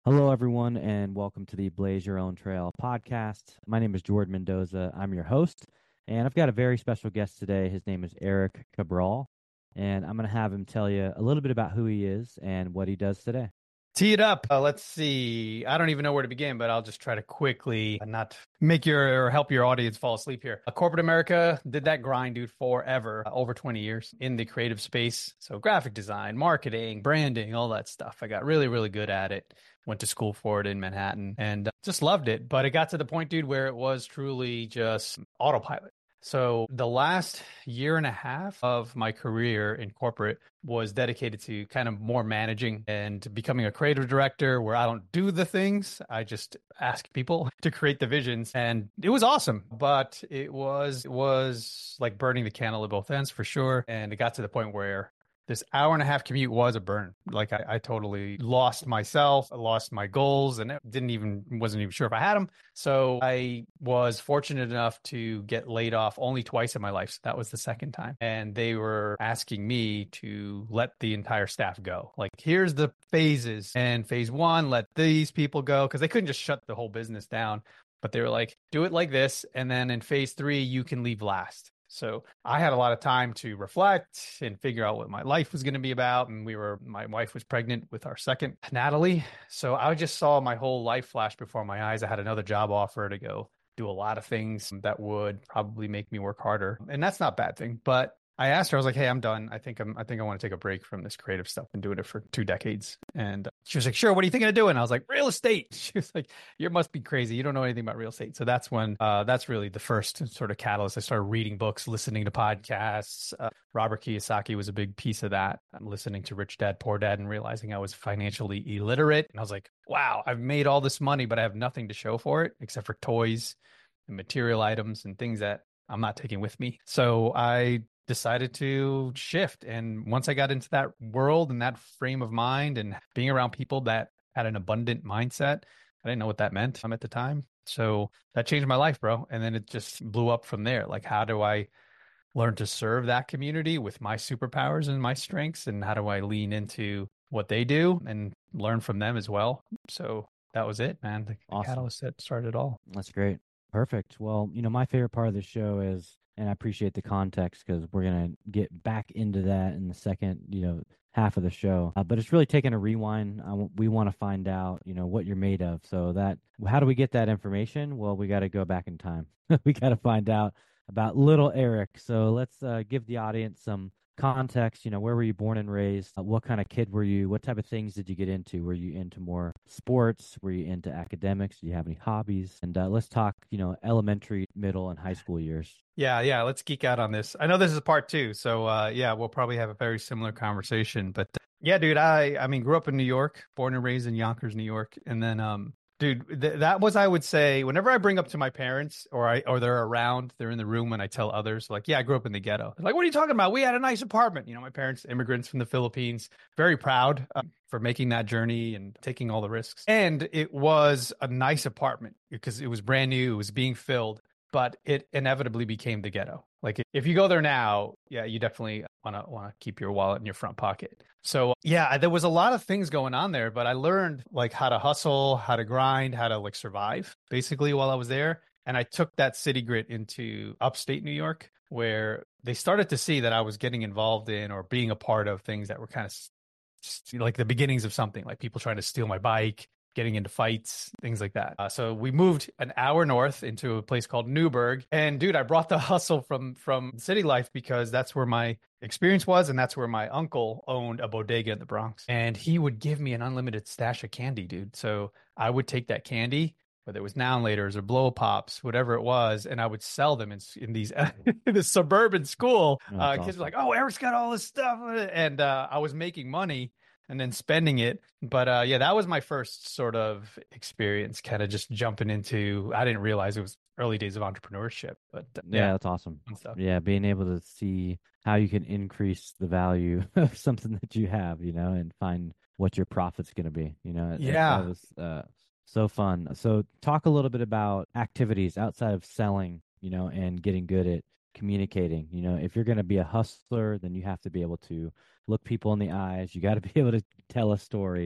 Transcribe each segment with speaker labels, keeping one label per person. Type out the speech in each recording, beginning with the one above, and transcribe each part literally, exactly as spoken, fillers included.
Speaker 1: Hello, everyone, and welcome to the Blaze Your Own Trail podcast. My name is Jordan Mendoza. I'm your host, and I've got a very special guest today. His name is Eric Cabral, and I'm going to have him tell you a little bit about who he is and what he does today.
Speaker 2: Tee it up. Uh, let's see. I don't even know where to begin, but I'll just try to quickly not make your or help your audience fall asleep here. Uh, corporate America did that grind, dude, forever, uh, over twenty years in the creative space. So graphic design, marketing, branding, all that stuff. I got really, really good at it. Went to school for it in Manhattan and uh, just loved it. But it got to the point, dude, where it was truly just autopilot. So the last year and a half of my career in corporate was dedicated to kind of more managing and becoming a creative director where I don't do the things. I just ask people to create the visions. And it was awesome, but it was it was like burning the candle at both ends for sure. And it got to the point where this hour and a half commute was a burn. Like I, I totally lost myself, I lost my goals, and didn't even wasn't even sure if I had them. So I was fortunate enough to get laid off only twice in my life. So that was the second time. And they were asking me to let the entire staff go. Like, here's the phases. And phase one, let these people go, because they couldn't just shut the whole business down. But they were like, do it like this. And then in phase three, you can leave last. So I had a lot of time to reflect and figure out what my life was going to be about. And we were, my wife was pregnant with our second, Natalie. So I just saw my whole life flash before my eyes. I had another job offer to go do a lot of things that would probably make me work harder. And that's not a bad thing. But I asked her, I was like, hey, I'm done. I think I'm, I think I want to take a break from this creative stuff. Been doing it for two decades. And she was like, sure, what are you thinking of doing? I was like, real estate. She was like, you must be crazy. You don't know anything about real estate. So that's when, uh, that's really the first sort of catalyst. I started reading books, listening to podcasts. Uh, Robert Kiyosaki was a big piece of that. I'm listening to Rich Dad, Poor Dad and realizing I was financially illiterate. And I was like, wow, I've made all this money, but I have nothing to show for it except for toys and material items and things that I'm not taking with me. So I decided to shift. And once I got into that world and that frame of mind and being around people that had an abundant mindset, I didn't know what that meant at the time. So that changed my life, bro. And then it just blew up from there. Like, how do I learn to serve that community with my superpowers and my strengths? And how do I lean into what they do and learn from them as well? So that was it, man. The
Speaker 1: Awesome.
Speaker 2: catalyst that started it all.
Speaker 1: That's great. Perfect. Well, you know, my favorite part of the show is, and I appreciate the context because we're going to get back into that in the second, you know, half of the show. Uh, but it's really taking a rewind. I w- we want to find out, you know, what you're made of. So that, how do we get that information? Well, we got to go back in time. We got to find out about little Eric. So let's uh, give the audience some context. You know, where were you born and raised? Uh, what kind of kid were you? What type of things did you get into? Were you into more sports? Were you into academics? Do you have any hobbies? And uh, let's talk, you know, elementary, middle, and high school years.
Speaker 2: Yeah, yeah, let's geek out on this. I know this is part two, so uh, yeah, we'll probably have a very similar conversation. But uh, yeah, dude, I I mean, grew up in New York, born and raised in Yonkers, New York, and then um, dude, th- that was, I would say, whenever I bring up to my parents or I or they're around, they're in the room when I tell others, like, yeah, I grew up in the ghetto. They're like, what are you talking about? We had a nice apartment. You know, my parents, immigrants from the Philippines, very proud uh, for making that journey and taking all the risks. And it was a nice apartment because it was brand new, it was being filled. But it inevitably became the ghetto. Like, if you go there now, yeah, you definitely want to want to keep your wallet in your front pocket. So yeah, there was a lot of things going on there, but I learned like how to hustle, how to grind, how to like survive basically while I was there. And I took that city grit into upstate New York, where they started to see that I was getting involved in or being a part of things that were kind of like the beginnings of something, like people trying to steal my bike, getting into fights, things like that. Uh, so we moved an hour north into a place called Newburgh. And dude, I brought the hustle from from city life because that's where my experience was. And that's where my uncle owned a bodega in the Bronx. And he would give me an unlimited stash of candy, dude. So I would take that candy, whether it was Now and Laters or Blow Pops, whatever it was, and I would sell them in, in these in this suburban school.
Speaker 1: Oh,
Speaker 2: Uh,
Speaker 1: that's
Speaker 2: kids
Speaker 1: awesome.
Speaker 2: were like, "Oh, Eric's got all this stuff," and uh, I was making money and then spending it. But uh, yeah, that was my first sort of experience, kind of just jumping into. I didn't realize it was early days of entrepreneurship, but uh,
Speaker 1: Yeah,
Speaker 2: yeah,
Speaker 1: that's awesome.
Speaker 2: fun stuff.
Speaker 1: Yeah, being able to see how you can increase the value of something that you have, you know, and find what your profit's going to be, you know, that, that
Speaker 2: Yeah.
Speaker 1: was uh, so fun. So talk a little bit about activities outside of selling, you know, and getting good at communicating. You know, if you're going to be a hustler, then you have to be able to look people in the eyes. You got to be able to tell a story.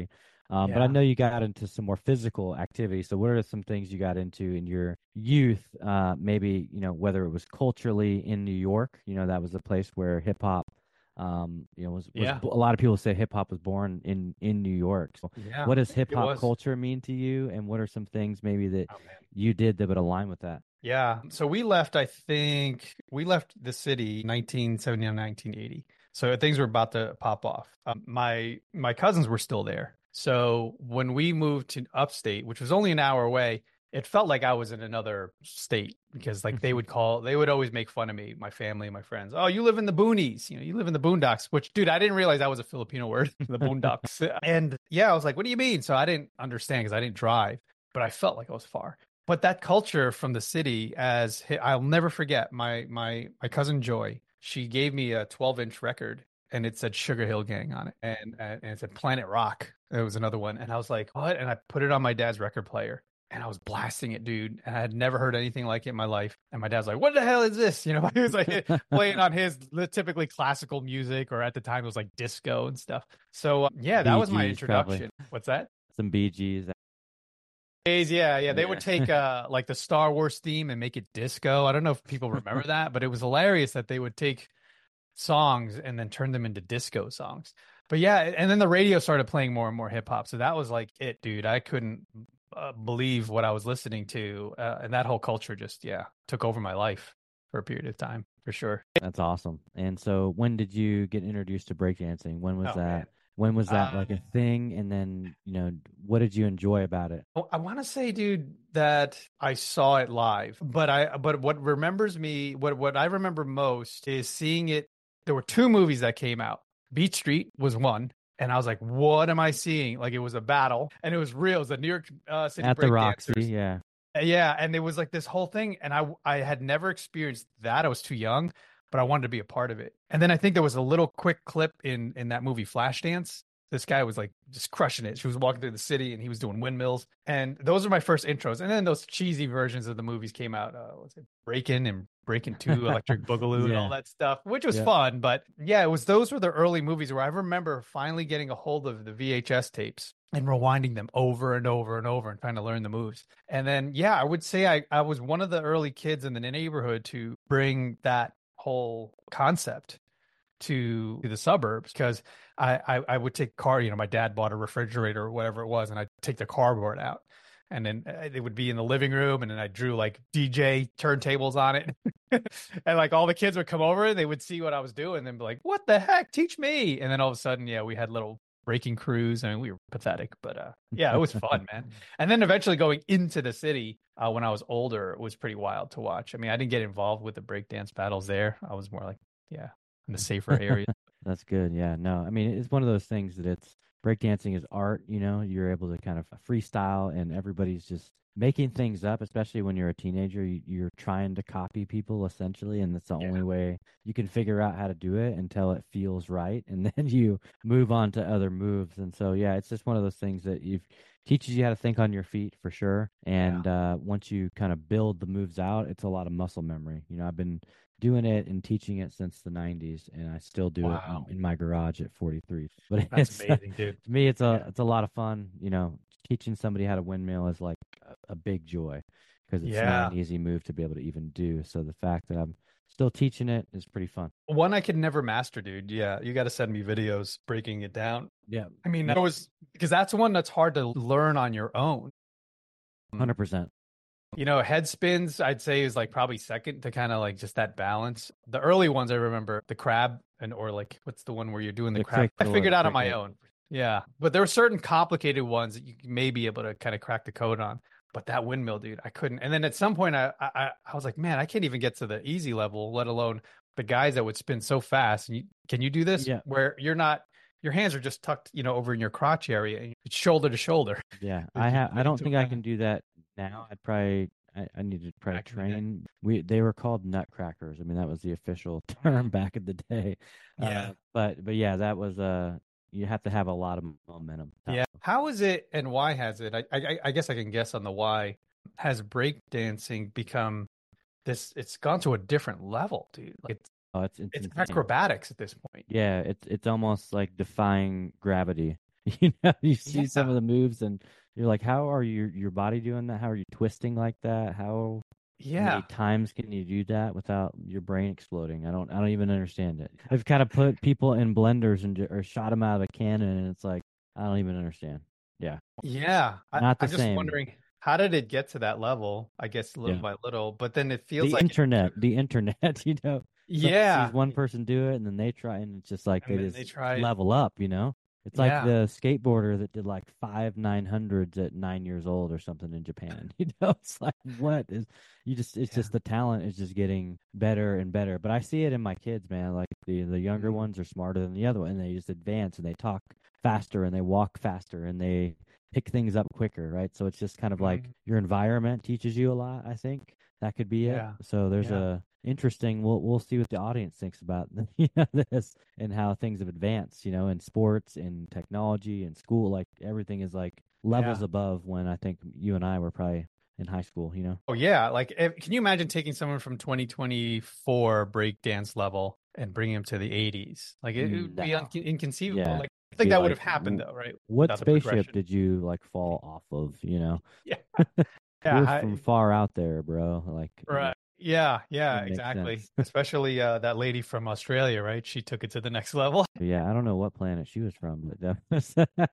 Speaker 1: Um, but I
Speaker 2: Yeah.
Speaker 1: know you got into some more physical activity. So what are some things you got into in your youth? Uh, maybe, you know, whether it was culturally in New York, you know, that was a place where hip hop, um, you know, was, was
Speaker 2: Yeah.
Speaker 1: a lot of people say hip hop was born in, in New York. So
Speaker 2: Yeah.
Speaker 1: what does hip
Speaker 2: It
Speaker 1: hop
Speaker 2: was.
Speaker 1: culture mean to you? And what are some things maybe that
Speaker 2: Oh man.
Speaker 1: you did that would align with that?
Speaker 2: Yeah. So we left, I think we left the city nineteen seventy-nine, nineteen eighty. So things were about to pop off. Um, my my cousins were still there. So when we moved to upstate, which was only an hour away, it felt like I was in another state because like they would call, they would always make fun of me, my family, my friends. Oh, you live in the boonies, you know, you live in the boondocks, which dude, I didn't realize that was a Filipino word, the boondocks. And yeah, I was like, what do you mean? So I didn't understand because I didn't drive, but I felt like I was far. But that culture from the city, as I'll never forget, my my my cousin Joy, she gave me a twelve inch record and it said Sugar Hill Gang on it, and and it said Planet Rock. It was another one, and I was like, what? And I put it on my dad's record player, and I was blasting it, dude. And I had never heard anything like it in my life. And my dad's like, what the hell is this? You know, he was like playing on his typically classical music, or at the time it was like disco and stuff. So uh, yeah, that
Speaker 1: Bee
Speaker 2: was my
Speaker 1: Gees, probably.
Speaker 2: introduction. What's that?
Speaker 1: Some Bee Gees.
Speaker 2: Days, yeah, yeah. They would
Speaker 1: Yeah.
Speaker 2: take uh like the Star Wars theme and make it disco. I don't know if people remember that, but it was hilarious that they would take songs and then turn them into disco songs. But yeah, and then the radio started playing more and more hip hop. So that was like it, dude. I couldn't uh, believe what I was listening to, uh, and that whole culture just yeah took over my life for a period of time for sure.
Speaker 1: That's awesome. And so when did you get introduced to breakdancing? When was
Speaker 2: Oh man.
Speaker 1: that? When was that
Speaker 2: Uh,
Speaker 1: like a thing? And then, you know, what did you enjoy about it?
Speaker 2: Oh, I want to say, dude, that I saw it live, but I but what remembers me, what what I remember most is seeing it. There were two movies that came out. Beat Street was one, and I was like, "What am I seeing?" Like it was a battle, and it was real. It was the New York uh, City
Speaker 1: At the Roxy,
Speaker 2: breakdancers.
Speaker 1: yeah.
Speaker 2: Uh, Yeah, and it was like this whole thing, and I I had never experienced that. I was too young, but I wanted to be a part of it. And then I think there was a little quick clip in in that movie Flashdance. This guy was like just crushing it. She was walking through the city, and he was doing windmills. And those are my first intros. And then those cheesy versions of the movies came out. Uh, what's it, Breakin' and Breakin' Two, Electric Boogaloo, and all
Speaker 1: Yeah.
Speaker 2: that stuff, which was
Speaker 1: Yeah.
Speaker 2: fun. But yeah, it was those were the early movies where I remember finally getting a hold of the V H S tapes and rewinding them over and over and over and trying to learn the moves. And then, yeah, I would say I, I was one of the early kids in the neighborhood to bring that whole concept to, to the suburbs because I, I, I would take car, you know, my dad bought a refrigerator or whatever it was, and I'd take the cardboard out. And then uh, it would be in the living room, and then I drew like D J turntables on it. And like all the kids would come over and they would see what I was doing and be like, what the heck? Teach me. And then all of a sudden, yeah, we had little breaking crews. I mean, we were pathetic, but uh, yeah, it was fun, man. And then eventually going into the city uh, when I was older, it was pretty wild to watch. I mean, I didn't get involved with the breakdance battles there. I was more like, yeah, in the safer area.
Speaker 1: That's good. Yeah. No, I mean, it's one of those things that it's breakdancing is art, you know, you're able to kind of freestyle and everybody's just making things up, especially when you're a teenager. You, you're trying to copy people essentially, and that's the
Speaker 2: Yeah.
Speaker 1: only way you can figure out how to do it until it feels right. And then you move on to other moves. And so, yeah, it's just one of those things that you've teaches you how to think on your feet for sure. And uh, once you kind of build the moves out, it's a lot of muscle memory. You know, I've been doing it and teaching it since the nineties, and I still do
Speaker 2: Wow.
Speaker 1: it in, in my garage at forty-three. But
Speaker 2: That's
Speaker 1: it's
Speaker 2: amazing, dude.
Speaker 1: to me, it's a
Speaker 2: Yeah.
Speaker 1: it's a lot of fun. You know, teaching somebody how to windmill is like a, a big joy because it's not
Speaker 2: Yeah.
Speaker 1: an easy move to be able to even do. So the fact that I'm still teaching it is pretty fun.
Speaker 2: One I could never master, dude. Yeah, you got to send me videos breaking it down.
Speaker 1: Yeah,
Speaker 2: I mean, that was because that's one that's hard to learn on your own.
Speaker 1: hundred percent.
Speaker 2: You know, head spins, I'd say is like probably second to kind of like just that balance. The early ones I remember, the crab and or like what's the one where you're doing the,
Speaker 1: The
Speaker 2: crab? I
Speaker 1: kick
Speaker 2: figured
Speaker 1: or
Speaker 2: out on my
Speaker 1: cricket.
Speaker 2: own. Yeah, but there were certain complicated ones that you may be able to kind of crack the code on. But that windmill, dude, I couldn't. And then at some point, I I I was like, man, I can't even get to the easy level, let alone the guys that would spin so fast. And you, can you do this?
Speaker 1: Yeah.
Speaker 2: Where you're not, your hands are just tucked, you know, over in your crotch area, and it's shoulder to shoulder.
Speaker 1: Yeah,
Speaker 2: Did
Speaker 1: I
Speaker 2: you
Speaker 1: have. I
Speaker 2: get
Speaker 1: don't
Speaker 2: into
Speaker 1: think
Speaker 2: it?
Speaker 1: I can do that now. I'd probably. I, I need to probably
Speaker 2: Back in the day.
Speaker 1: train. We they were called nutcrackers. I mean, that was the official term back in the day.
Speaker 2: Yeah.
Speaker 1: Uh, but but yeah, that was uh you have to have a lot of momentum.
Speaker 2: Yeah. How is it and why has it? I, I I guess I can guess on the why. Has breakdancing become this? It's gone to a different level, dude. Like it's
Speaker 1: Oh, it's it's
Speaker 2: it's
Speaker 1: insane.
Speaker 2: acrobatics at this point.
Speaker 1: Yeah, it's it's almost like defying gravity. You know, you see some
Speaker 2: Yeah.
Speaker 1: of the moves and you're like, how are your your body doing that? How are you twisting like that? How many
Speaker 2: Yeah.
Speaker 1: times can you do that without your brain exploding? I don't I don't even understand it. I've kind of put people in blenders and ju- or shot them out of a cannon, and it's like I don't even understand. Yeah,
Speaker 2: Yeah. I,
Speaker 1: not the
Speaker 2: I'm just
Speaker 1: same.
Speaker 2: wondering, how did it get to that level? I guess little
Speaker 1: Yeah.
Speaker 2: by little, but then it feels
Speaker 1: The
Speaker 2: like it
Speaker 1: internet,
Speaker 2: took,
Speaker 1: the internet, you know, someone sees
Speaker 2: yeah.
Speaker 1: one person do it and then they try, and it's just like
Speaker 2: And
Speaker 1: they
Speaker 2: then they
Speaker 1: just
Speaker 2: tried,
Speaker 1: level up, you know? It's like
Speaker 2: yeah.
Speaker 1: the skateboarder that did like five nine hundreds at nine years old or something in Japan. You know, it's like what is you just it's
Speaker 2: Yeah.
Speaker 1: just the talent is just getting better and better. But I see it in my kids, man. Like the the younger
Speaker 2: Mhm.
Speaker 1: ones are smarter than the other one, and they just advance and they talk faster and they walk faster and they pick things up quicker, right? So it's just kind of like
Speaker 2: Mhm.
Speaker 1: your environment teaches you a lot, I think. That could be it.
Speaker 2: Yeah.
Speaker 1: So there's
Speaker 2: Yeah.
Speaker 1: a interesting. We'll we'll see what the audience thinks about you know, this and how things have advanced. You know, in sports, in technology, in school. Like everything is like levels
Speaker 2: Yeah.
Speaker 1: above when I think you and I were probably in high school. You know.
Speaker 2: Oh yeah, like if, can you imagine taking someone from twenty twenty-four breakdance level and bringing them to the eighties? Like it, it would be un
Speaker 1: No.
Speaker 2: inconceivable.
Speaker 1: Yeah.
Speaker 2: Like I think
Speaker 1: Be
Speaker 2: that would
Speaker 1: like,
Speaker 2: have happened
Speaker 1: w-
Speaker 2: though, right?
Speaker 1: what
Speaker 2: Without the
Speaker 1: spaceship
Speaker 2: progression.
Speaker 1: did you like fall off of? You know,
Speaker 2: Yeah. Yeah.
Speaker 1: you're from
Speaker 2: I,
Speaker 1: far out there, bro. Like, yeah,
Speaker 2: right. Yeah. Yeah.
Speaker 1: it makes
Speaker 2: Exactly.
Speaker 1: sense.
Speaker 2: Especially uh, that lady from Australia, right? She took it to the next level.
Speaker 1: Yeah, I don't know what planet she was from, but that was,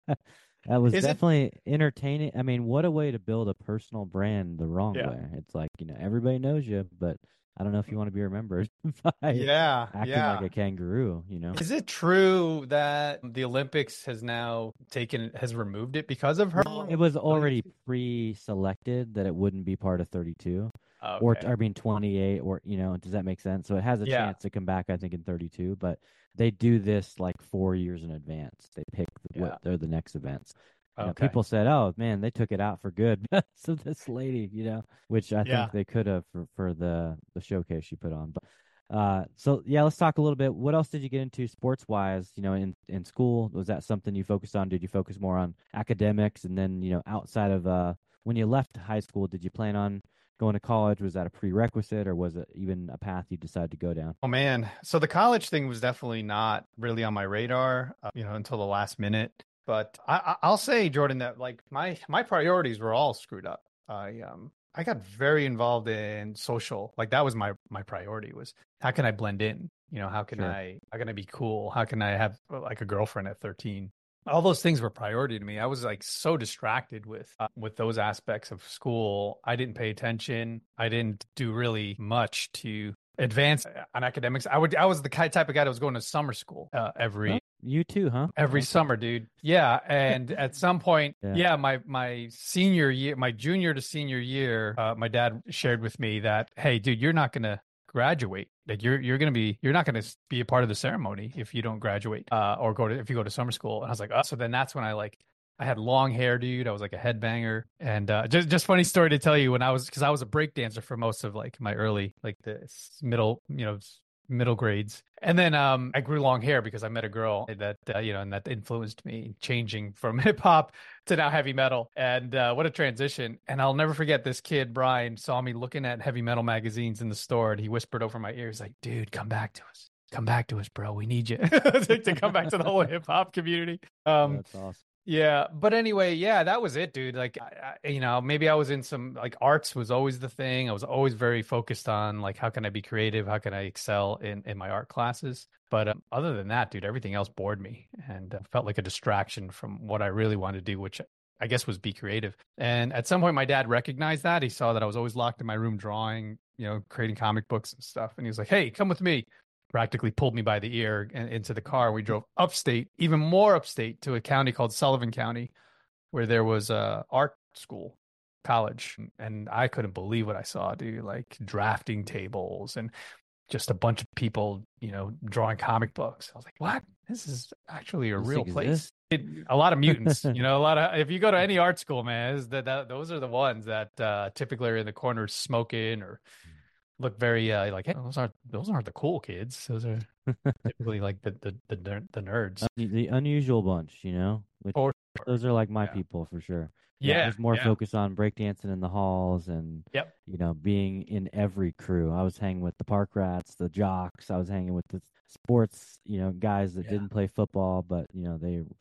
Speaker 1: that was
Speaker 2: Is it?
Speaker 1: definitely entertaining. I mean, what a way to build a personal brand the wrong
Speaker 2: Yeah.
Speaker 1: way. It's like, you know, everybody knows you, but I don't know if you want to be remembered by
Speaker 2: Yeah.
Speaker 1: acting like
Speaker 2: Yeah.
Speaker 1: a kangaroo, you know?
Speaker 2: Is it true that the Olympics has now taken has removed it because of her?
Speaker 1: Well, it was already pre-selected that it wouldn't be part of thirty-two or,
Speaker 2: Okay.
Speaker 1: I mean, twenty-eight or, you know, does that make sense? So it has a
Speaker 2: Yeah.
Speaker 1: chance to come back, I think, in thirty-two, but they do this like four years in advance. They pick
Speaker 2: Yeah.
Speaker 1: what they're the next events. You know,
Speaker 2: Okay.
Speaker 1: people said, "Oh man, they took it out for good." So this lady, you know, which I think
Speaker 2: Yeah.
Speaker 1: they could have for, for the the showcase she put on. But uh, so yeah, let's talk a little bit. What else did you get into sports wise? You know, in in school, was that something you focused on? Did you focus more on academics, and then you know, outside of uh, when you left high school, did you plan on going to college? Was that a prerequisite, or was it even a path you decided to go down?
Speaker 2: Oh man. So the college thing was definitely not really on my radar, uh, you know, until the last minute. But I, I- I'll say, Jordan, that like my my priorities were all screwed up. I um I got very involved in social. Like that was my my priority was how can I blend in? You know, how can
Speaker 1: Sure.
Speaker 2: I how can I be cool? How can I have uh, like a girlfriend at thirteen? All those things were priority to me. I was like so distracted with uh, with those aspects of school. I didn't pay attention. I didn't do really much to advance on academics. I would I was the ki- type of guy that was going to summer school uh,
Speaker 1: Oh,
Speaker 2: every
Speaker 1: you too, huh?
Speaker 2: every
Speaker 1: Okay.
Speaker 2: summer, dude. Yeah, and at some point,
Speaker 1: Yeah.
Speaker 2: yeah, my my senior year, my junior to senior year, uh, my dad shared with me that, hey, dude, you're not gonna graduate. Like you're you're gonna be you're not gonna be a part of the ceremony if you don't graduate, uh, or go to if you go to summer school. And I was like, oh, so then that's when I like. I had long hair, dude. I was like a headbanger, and uh, just just funny story to tell you when I was because I was a break dancer for most of like my early like the s- middle you know s- middle grades. And then um, I grew long hair because I met a girl that uh, you know, and that influenced me changing from hip hop to now heavy metal. And uh, what a transition! And I'll never forget this kid Brian saw me looking at heavy metal magazines in the store, and he whispered over my ear, he's like, "Dude, come back to us." Come back to us, bro. We need you to, to come back to the whole hip hop community. Um,
Speaker 1: That's awesome.
Speaker 2: yeah, but anyway, yeah, that was it, dude. Like, I, I, you know, maybe I was in some like arts was always the thing. I was always very focused on like how can I be creative? How can I excel in in my art classes? But um, other than that, dude, everything else bored me and uh, felt like a distraction from what I really wanted to do, which I guess was be creative. And at some point, my dad recognized that. He saw that I was always locked in my room drawing, you know, creating comic books and stuff. And he was like, "Hey, come with me." Practically pulled me by the ear and into the car. We drove upstate, even more upstate, to a county called Sullivan County, where there was a art school, college, and I couldn't believe what I saw, dude. Like drafting tables and just a bunch of people, you know, drawing comic books. I was like, what? This is actually a
Speaker 1: This
Speaker 2: real place.
Speaker 1: exists.
Speaker 2: It, a lot of mutants, you know, a lot of, if you go to any art school, man, is that, that those are the ones that uh, typically are in the corners smoking or look very uh, like, hey, those aren't those aren't the cool kids. Those are typically like the the the, ner- the nerds.
Speaker 1: The the unusual bunch, you know, which
Speaker 2: For
Speaker 1: those are like my
Speaker 2: yeah,
Speaker 1: people for sure. Yeah, I
Speaker 2: yeah,
Speaker 1: was more
Speaker 2: yeah,
Speaker 1: focused on breakdancing in the halls and,
Speaker 2: yep,
Speaker 1: you know, being in every crew. I was hanging with the park rats, the jocks. I was hanging with the sports, you know, guys that
Speaker 2: yeah,
Speaker 1: didn't play football, but, you know, they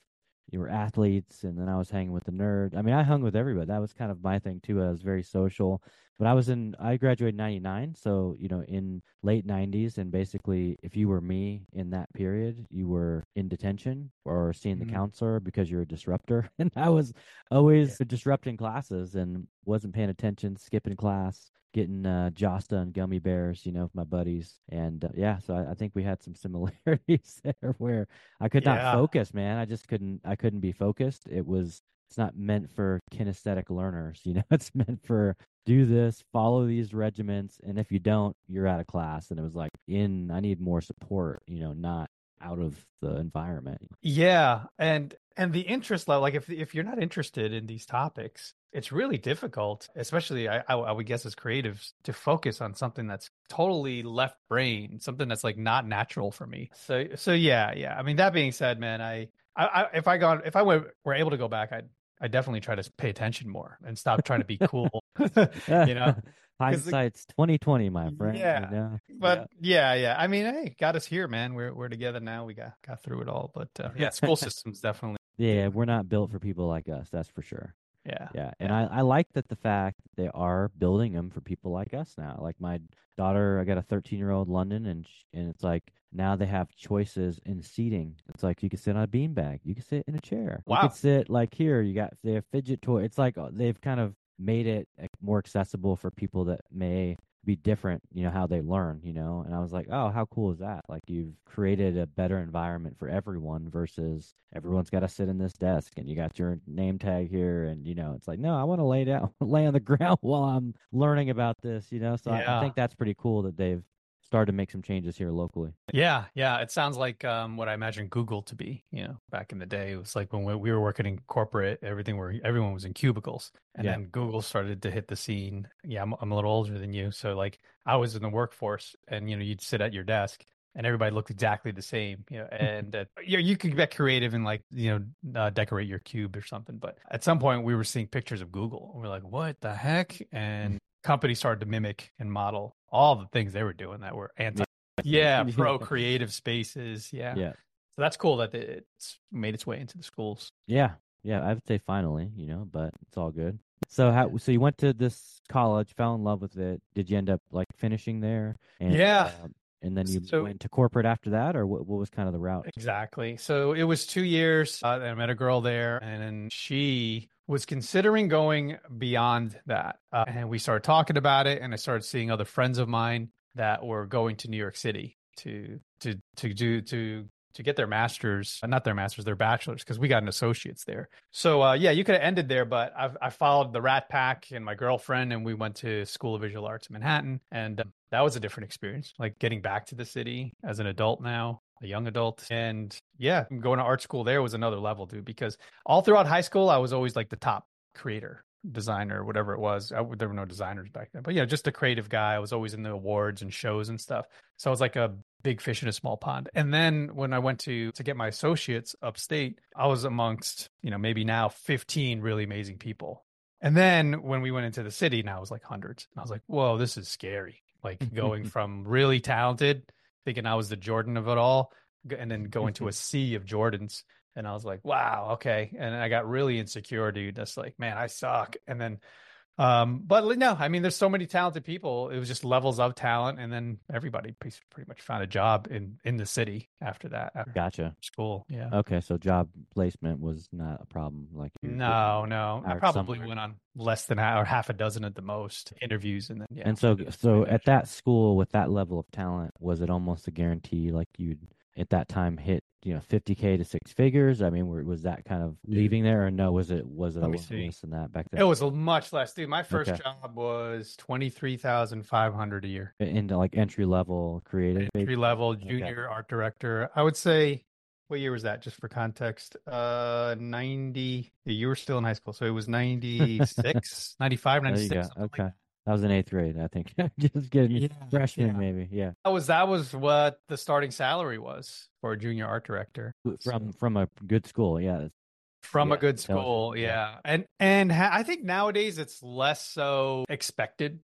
Speaker 1: you were athletes, and then I was hanging with the nerd. I mean, I hung with everybody. That was kind of my thing too. I was very social. But I was in, I graduated in ninety-nine. So, you know, in late nineties, and basically, if you were me in that period, you were in detention or seeing the
Speaker 2: Mm,
Speaker 1: counselor because you're a disruptor. And I was
Speaker 2: yeah.
Speaker 1: always disrupting classes and wasn't paying attention, skipping class, getting uh, Josta and gummy bears, you know, with my buddies. And uh, yeah, so I, I think we had some similarities there where I could not
Speaker 2: Yeah.
Speaker 1: focus, man. I just couldn't, I couldn't be focused. It was, it's not meant for kinesthetic learners, you know, it's meant for do this, follow these regiments. And if you don't, you're out of class. And it was like, in, I need more support, you know, not out of the environment.
Speaker 2: Yeah, and and the interest level, like if if you're not interested in these topics, it's really difficult, especially I, I I would guess as creatives, to focus on something that's totally left brain, something that's like not natural for me. So so yeah, yeah. I mean, that being said, man, I I, I if I got if I were, were able to go back, I'd I definitely try to pay attention more and stop trying to be cool, you know, because
Speaker 1: Hindsight's twenty twenty, my friend, you
Speaker 2: yeah.
Speaker 1: know? Yeah.
Speaker 2: But yeah, yeah. I mean, hey, got us here, man. We're we're together now. We got got through it all. But uh, yeah, school systems definitely.
Speaker 1: Yeah, we're not built for people like us, that's for sure.
Speaker 2: Yeah.
Speaker 1: Yeah, and
Speaker 2: Yeah.
Speaker 1: I, I like that the fact they are building them for people like us now. Like my daughter, I got a thirteen year old London, and sh and it's like now they have choices in seating. It's like you can sit on a beanbag, you can sit in a chair, you could
Speaker 2: Wow.
Speaker 1: sit like here. You got they have fidget toy. It's like uh, they've kind of made it uh, more accessible for people that may be different, you know, how they learn, you know. And I was like, oh, how cool is that? Like you've created a better environment for everyone versus everyone's got to sit in this desk and you got your name tag here. And, you know, it's like, no, I want to lay down, lay on the ground while I'm learning about this, you know. So I, I
Speaker 2: Yeah.
Speaker 1: think that's pretty cool that they've started to make some changes here locally.
Speaker 2: Yeah. Yeah. It sounds like um what I imagine Google to be, you know, back in the day. It was like when we, we were working in corporate, everything were everyone was in cubicles. And
Speaker 1: Yeah.
Speaker 2: then Google started to hit the scene. Yeah, I'm I'm a little older than you. So like I was in the workforce and you know, you'd sit at your desk and everybody looked exactly the same, you know, and uh, you you could get creative and like, you know, uh, decorate your cube or something. But at some point we were seeing pictures of Google and we're like, what the heck? And companies started to mimic and model all the things they were doing that were anti. Yeah, pro
Speaker 1: Yeah.
Speaker 2: creative spaces. Yeah.
Speaker 1: Yeah.
Speaker 2: So that's cool that it's made its way into the schools.
Speaker 1: Yeah. Yeah. I would say finally, you know, but it's all good. So how so you went to this college, fell in love with it. Did you end up like finishing there? And
Speaker 2: Yeah.
Speaker 1: um, and then you
Speaker 2: So
Speaker 1: went to corporate after that, or what what was kind of the route?
Speaker 2: exactly. So it was two years. Uh, I met a girl there, and she was considering going beyond that. Uh, and we started talking about it, and I started seeing other friends of mine that were going to New York City to to to do to to get their masters, not their masters, their bachelors, because we got an associate's there. So uh, yeah, you could have ended there, but I, I followed the Rat Pack and my girlfriend, and we went to School of Visual Arts in Manhattan, and uh, that was a different experience. Like getting back to the city as an adult now, a young adult, and yeah, going to art school there was another level, dude. Because all throughout high school, I was always like the top creator, designer, whatever it was. I, there were no designers back then, but yeah, just a creative guy. I was always in the awards and shows and stuff. So I was like a big fish in a small pond. And then when I went to to get my associates upstate, I was amongst, you know, maybe now fifteen really amazing people. And then when we went into the city, now it was like hundreds. And I was like, whoa, this is scary. Like going from really talented, thinking I was the Jordan of it all, and then going to a sea of Jordans. And I was like, wow, okay. And I got really insecure, dude. That's like, man, I suck. And then um, but no, I mean, there's so many talented people. It was just levels of talent, and then everybody pretty much found a job in in the city after that, after
Speaker 1: Gotcha.
Speaker 2: school. Yeah.
Speaker 1: Okay, so job placement was not a problem. Like you were
Speaker 2: No, no, I
Speaker 1: hired
Speaker 2: probably
Speaker 1: somewhere.
Speaker 2: went on less than a, or half a dozen at the most interviews, and then yeah.
Speaker 1: And so,
Speaker 2: ended up
Speaker 1: so
Speaker 2: getting
Speaker 1: at
Speaker 2: that job.
Speaker 1: that school with that level of talent, was it almost a guarantee? Like you'd at that time hit, you know, fifty K to six figures. I mean, were, was that kind of
Speaker 2: Dude,
Speaker 1: leaving there, or no? Was it was it a
Speaker 2: let me
Speaker 1: little
Speaker 2: see.
Speaker 1: less than that back
Speaker 2: It
Speaker 1: then?
Speaker 2: was a much less, dude. My first
Speaker 1: Okay,
Speaker 2: job was twenty three thousand five hundred a year.
Speaker 1: into like entry level creative,
Speaker 2: Entry
Speaker 1: basically.
Speaker 2: level
Speaker 1: Okay,
Speaker 2: junior art director. I would say, what year was that? Just for context, uh, ninety. You were still in high school, so it was ninety six, ninety five,
Speaker 1: there
Speaker 2: ninety
Speaker 1: you
Speaker 2: six,
Speaker 1: go.
Speaker 2: something like
Speaker 1: Okay,
Speaker 2: that.
Speaker 1: that was in eighth grade, I think. Just kidding.
Speaker 2: Yeah,
Speaker 1: Freshman,
Speaker 2: yeah.
Speaker 1: maybe. Yeah,
Speaker 2: That was that was what the starting salary was for a junior art director.
Speaker 1: from
Speaker 2: So
Speaker 1: from a good school. Yeah,
Speaker 2: from a
Speaker 1: yeah,
Speaker 2: good
Speaker 1: tells you.
Speaker 2: school,
Speaker 1: Yeah.
Speaker 2: yeah. And and ha I think nowadays it's less so expected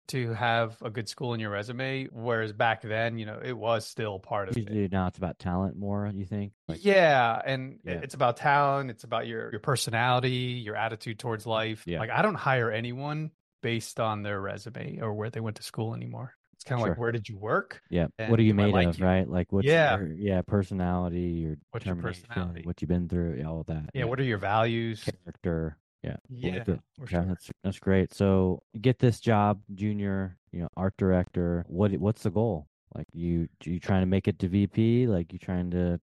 Speaker 2: to have a good school in your resume, whereas back then, you know, it was still part of it.
Speaker 1: Usually now it's about talent more, you think? Like,
Speaker 2: Yeah, and
Speaker 1: Yeah.
Speaker 2: it's about talent, it's about your your personality, your attitude towards life.
Speaker 1: Yeah.
Speaker 2: Like I don't hire anyone based on their resume or where they went to school anymore. It's kind of like,
Speaker 1: Sure.
Speaker 2: where did you work?
Speaker 1: Yeah.
Speaker 2: And
Speaker 1: What are you
Speaker 2: do I
Speaker 1: made
Speaker 2: like
Speaker 1: of,
Speaker 2: you?
Speaker 1: right? Like what's
Speaker 2: Yeah.
Speaker 1: your yeah, personality, your
Speaker 2: What's your
Speaker 1: determination,
Speaker 2: personality?
Speaker 1: what you've been through, all of that.
Speaker 2: Yeah, what are your values?
Speaker 1: Character. Yeah.
Speaker 2: Yeah,
Speaker 1: Like it.
Speaker 2: for
Speaker 1: Yeah,
Speaker 2: sure.
Speaker 1: that's that's great. So you get this job, junior, you know, art director. What what's the goal? Like you you trying to make it to V P? Like you trying to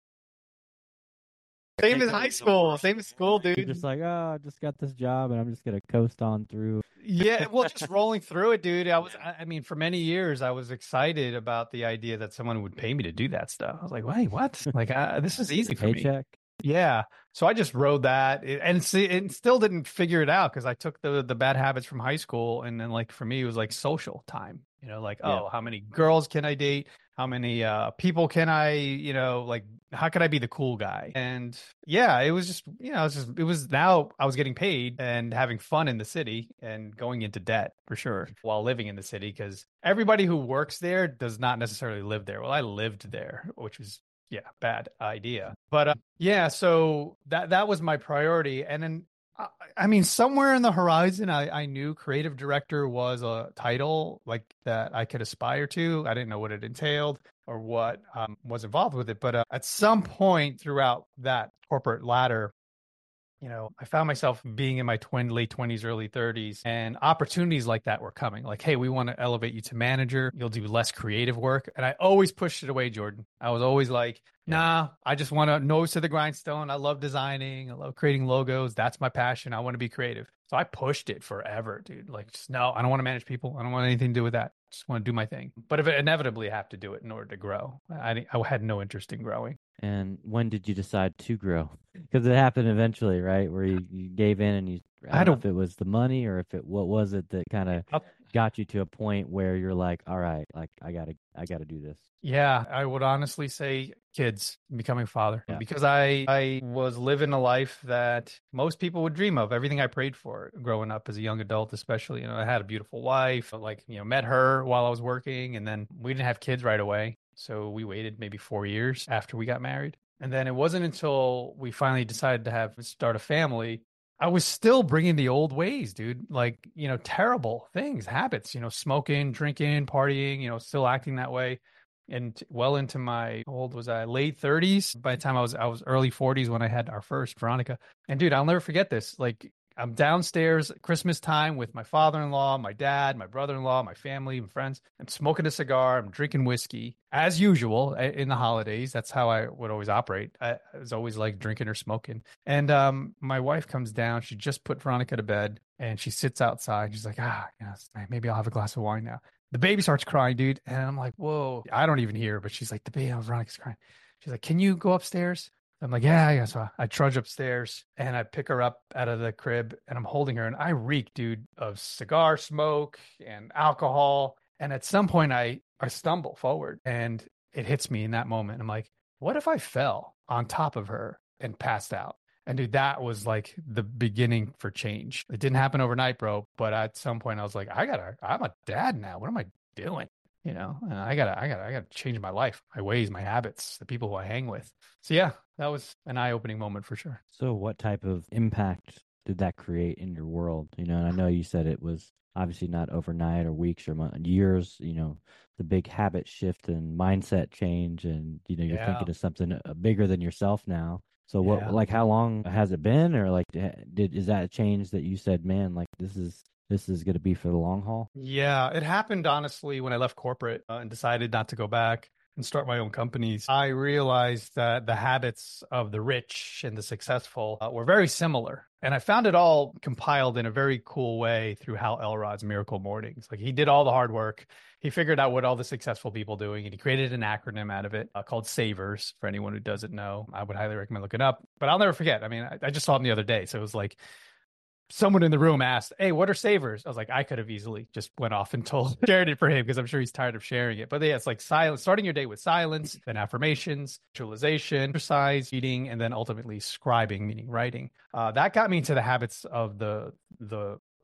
Speaker 2: Same as high school, same as school,
Speaker 1: you're
Speaker 2: dude.
Speaker 1: just like, oh, I just got this job and I'm just gonna coast on through.
Speaker 2: Yeah, well, just rolling through it, dude. I was, I I mean, for many years, I was excited about the idea that someone would pay me to do that stuff. I was like, wait, what? Like, uh, this is easy for me.
Speaker 1: Paycheck.
Speaker 2: Yeah. So I just rode that it- and see, and still didn't figure it out because I took the the bad habits from high school. And then like for me, it was like social time, you know, like,
Speaker 1: Yeah.
Speaker 2: oh, how many girls can I date? How many uh people can I, you know, like how could I be the cool guy? And yeah, it was just, you know, it was just it was now I was getting paid and having fun in the city and going into debt for sure while living in the city because everybody who works there does not necessarily live there. Well, I lived there, which was yeah, bad idea. But uh, yeah, so that that was my priority. And then I, I mean, somewhere in the horizon, I, I knew creative director was a title like that I could aspire to. I didn't know what it entailed or what um, was involved with it. But uh, at some point throughout that corporate ladder, you know, I found myself being in my twin, late twenties, early thirties, and opportunities like that were coming. Like, hey, we want to elevate you to manager. You'll do less creative work. And I always pushed it away, Jordan. I was always like, nah, I just want to nose to the grindstone. I love designing. I love creating logos. That's my passion. I want to be creative. So I pushed it forever, dude. Like, just no, I don't want to manage people. I don't want anything to do with that. I just want to do my thing. But if it inevitably have to do it in order to grow, I, I had no interest in growing.
Speaker 1: And when did you decide to grow? Because it happened eventually, right? Where you, you gave in and you, I,
Speaker 2: I
Speaker 1: don't
Speaker 2: had
Speaker 1: know
Speaker 2: a-
Speaker 1: if it was the money or if it, what was it that kind of
Speaker 2: I'll-
Speaker 1: got you to a point where you're like, all right, like I gotta, I gotta do this.
Speaker 2: Yeah, I would honestly say kids, becoming a father,
Speaker 1: Yeah.
Speaker 2: because I I was living a life that most people would dream of. Everything I prayed for growing up as a young adult, especially. You know, I had a beautiful wife, like, you know, met her while I was working, and then we didn't have kids right away. So we waited maybe four years after we got married. And then it wasn't until we finally decided to have start a family I was still bringing the old ways, dude. Like, you know, terrible things, habits, you know, smoking, drinking, partying, you know, still acting that way. And t- well into my, how old was I? Late thirties. By the time I was, I was early forties when I had our first, Veronica. And dude, I'll never forget this. Like, I'm downstairs at Christmas time with my father-in-law, my dad, my brother-in-law, my family, my friends. I'm smoking a cigar. I'm drinking whiskey as usual in the holidays. That's how I would always operate. I was always like drinking or smoking. And um, my wife comes down. She just put Veronica to bed and she sits outside. She's like, ah, yes, maybe I'll have a glass of wine now. The baby starts crying, dude. And I'm like, whoa. I don't even hear her, but she's like, the baby, Veronica's crying. She's like, can you go upstairs? I'm like, yeah, yeah. So I trudge upstairs and I pick her up out of the crib and I'm holding her and I reek, dude, of cigar smoke and alcohol. And at some point I, I stumble forward and it hits me in that moment. I'm like, what if I fell on top of her and passed out? And dude, that was like the beginning for change. It didn't happen overnight, bro. But at some point I was like, I gotta, I'm a dad now. What am I doing? You know, and I gotta, I gotta, I gotta change my life, my ways, my habits, the people who I hang with. So yeah, that was an eye-opening moment for sure.
Speaker 1: So what type of impact did that create in your world? You know, and I know you said it was obviously not overnight or weeks or months, years, you know, the big habit shift and mindset change. And, you know, you're
Speaker 2: Yeah.
Speaker 1: thinking of something uh, bigger than yourself now. So what,
Speaker 2: Yeah.
Speaker 1: like, how long has it been? Or like, did, is that a change that you said, man, like this is, this is going to be for the long haul?
Speaker 2: Yeah, it happened honestly when I left corporate uh, and decided not to go back and start my own companies. I realized that the habits of the rich and the successful uh, were very similar. And I found it all compiled in a very cool way through Hal Elrod's Miracle Mornings. Like he did all the hard work. He figured out what all the successful people doing and he created an acronym out of it uh, called SAVERS for anyone who doesn't know. I would highly recommend looking it up, but I'll never forget. I mean, I, I just saw them the other day. So it was like, someone in the room asked, hey, what are savers? I was like, I could have easily just went off and told, shared it for him because I'm sure he's tired of sharing it. But yeah, it's like silence, starting your day with silence, then affirmations, visualization, exercise, eating, and then ultimately scribing, meaning writing. Uh, that got me into the habits of the, the, the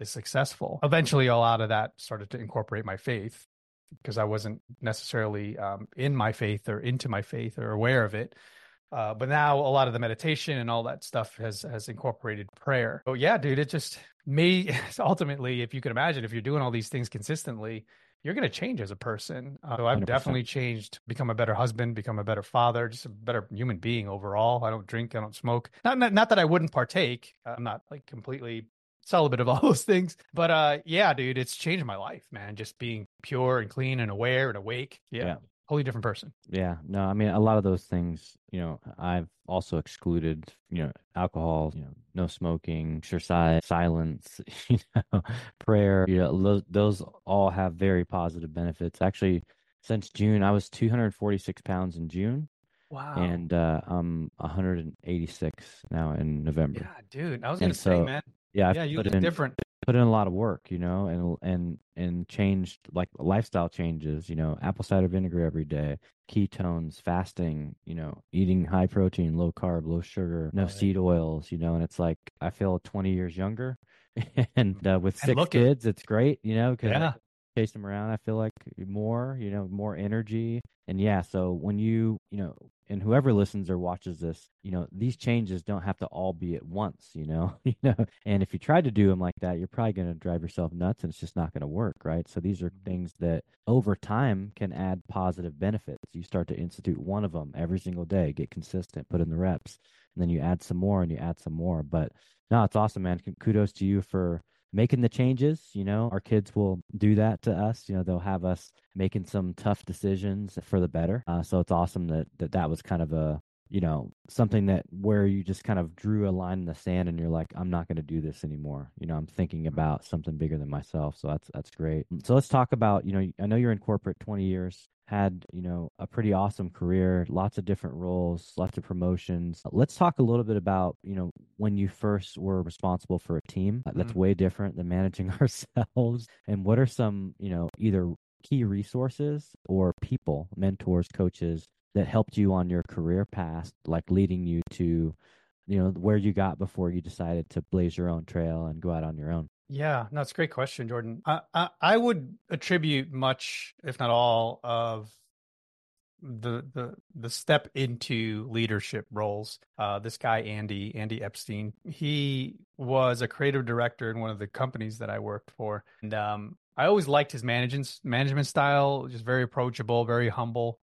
Speaker 2: is successful. Eventually, a lot of that started to incorporate my faith because I wasn't necessarily um, in my faith or into my faith or aware of it. Uh, but now a lot of the meditation and all that stuff has has incorporated prayer. Oh yeah, dude, it just may ultimately, if you can imagine, if you're doing all these things consistently, you're going to change as a person. Uh, so I've
Speaker 1: one hundred percent.
Speaker 2: definitely changed, become a better husband, become a better father, just a better human being overall. I don't drink, I don't smoke. Not not, not that I wouldn't partake. I'm not like completely celibate of all those things, but uh, yeah, dude, it's changed my life, man. Just being pure and clean and aware and awake. Yeah.
Speaker 1: Yeah.
Speaker 2: Wholly different person.
Speaker 1: Yeah, no, I mean, a lot of those things, you know, I've also excluded, you know, alcohol, you know, no smoking, exercise, silence, you know, prayer, you know, those, those all have very positive benefits. Actually, since June, I was two hundred forty-six pounds in June.
Speaker 2: Wow.
Speaker 1: And uh, I'm one hundred eighty-six now in November.
Speaker 2: Yeah, dude. I was
Speaker 1: And
Speaker 2: gonna say,
Speaker 1: so,
Speaker 2: man.
Speaker 1: yeah, I've
Speaker 2: Yeah, you
Speaker 1: put
Speaker 2: look
Speaker 1: in
Speaker 2: different.
Speaker 1: put in a lot of work, you know, and and and changed like lifestyle changes, you know, apple cider vinegar every day, ketones, fasting, you know, eating high protein, low carb, low sugar, no
Speaker 2: Right.
Speaker 1: seed oils, you know, and it's like I feel twenty years younger. And uh, with
Speaker 2: And
Speaker 1: six
Speaker 2: looking.
Speaker 1: kids, it's great, you know, because
Speaker 2: Yeah.
Speaker 1: chase them around. I feel like more, you know, more energy. And yeah, so when you, you know, and whoever listens or watches this, you know, these changes don't have to all be at once, you know, you know, and if you try to do them like that, you're probably going to drive yourself nuts and it's just not going to work, right? So these are things that over time can add positive benefits. You start to institute one of them every single day, get consistent, put in the reps, and then you add some more and you add some more. But no, it's awesome, man. Kudos to you for making the changes. You know, our kids will do that to us. You know, they'll have us making some tough decisions for the better. Uh, so it's awesome that, that that was kind of a, you know, something that where you just kind of drew a line in the sand and you're like, I'm not going to do this anymore. You know, I'm thinking about something bigger than myself. So that's, that's great. So let's talk about, you know, I know you're in corporate twenty years, had, you know, a pretty awesome career, lots of different roles, lots of promotions. Let's talk a little bit about, you know, when you first were responsible for a team. That's
Speaker 2: Mm.
Speaker 1: way different than managing ourselves. And what are some, you know, either key resources or people, mentors, coaches that helped you on your career path, like leading you to, you know, where you got before you decided to blaze your own trail and go out on your own?
Speaker 2: Yeah, no, it's a great question, Jordan. I, I I would attribute much, if not all, of the the the step into leadership roles. Uh, this guy Andy Andy Epstein, he was a creative director in one of the companies that I worked for, and um, I always liked his management management style, just very approachable, very humble,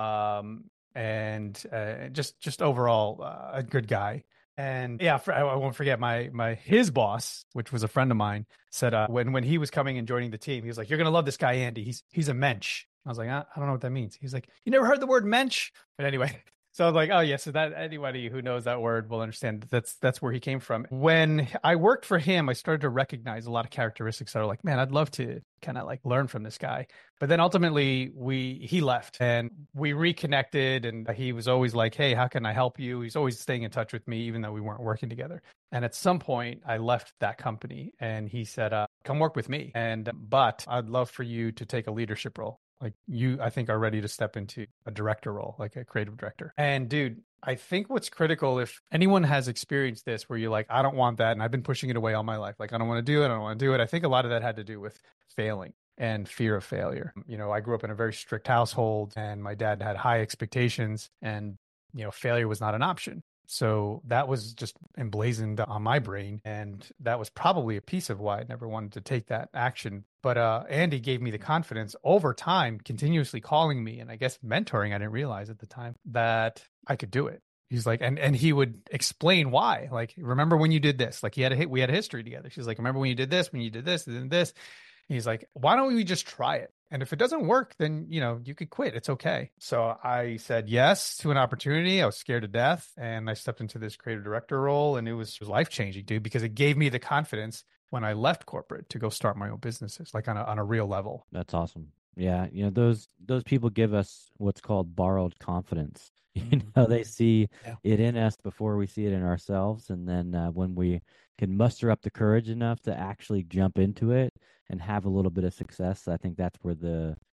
Speaker 2: um, and uh, just just overall uh, a good guy. And yeah, for, I, I won't forget my my his boss, which was a friend of mine, said uh, when when he was coming and joining the team, he was like, "You're gonna love this guy, Andy. He's he's a mensch." I was like, I, I don't know what that means. He's like, "You never heard the word mensch?" But anyway, so I was like, "Oh yeah." So that anybody who knows that word will understand that that's that's where he came from. When I worked for him, I started to recognize a lot of characteristics that are like, man, I'd love to kind of like learn from this guy. But then ultimately we he left and we reconnected and he was always like, "Hey, how can I help you?" He's always staying in touch with me even though we weren't working together. And at some point I left that company and he said, uh, "Come work with me. And but I'd love for you to take a leadership role. Like you, I think, are ready to step into a director role, like a creative director." And dude, I think what's critical, if anyone has experienced this where you're like, "I don't want that," and I've been pushing it away all my life, like, "I don't want to do it, I don't want to do it." I think a lot of that had to do with failing and fear of failure. You know, I grew up in a very strict household and my dad had high expectations and, you know, failure was not an option. So that was just emblazoned on my brain. And that was probably a piece of why I never wanted to take that action. But uh, Andy gave me the confidence over time, continuously calling me and I guess mentoring. I didn't realize at the time that I could do it. He's like, and and he would explain why. Like, remember when you did this? Like, he had a hit. We had a history together. She's like, remember when you did this? When you did this, and then this. He's like, why don't we just try it? And if it doesn't work, then, you know, you could quit. It's okay. So I said yes to an opportunity. I was scared to death. And I stepped into this creative director role. And it was, it was life-changing, dude, because it gave me the confidence when I left corporate to go start my own businesses, like on a, on a real level.
Speaker 1: That's awesome. Yeah, you know, those those people give us what's called borrowed confidence. You know, they see
Speaker 2: Yeah.
Speaker 1: it in us before we see it in ourselves, and then uh, when we can muster up the courage enough to actually jump into it and have a little bit of success, I think that's where the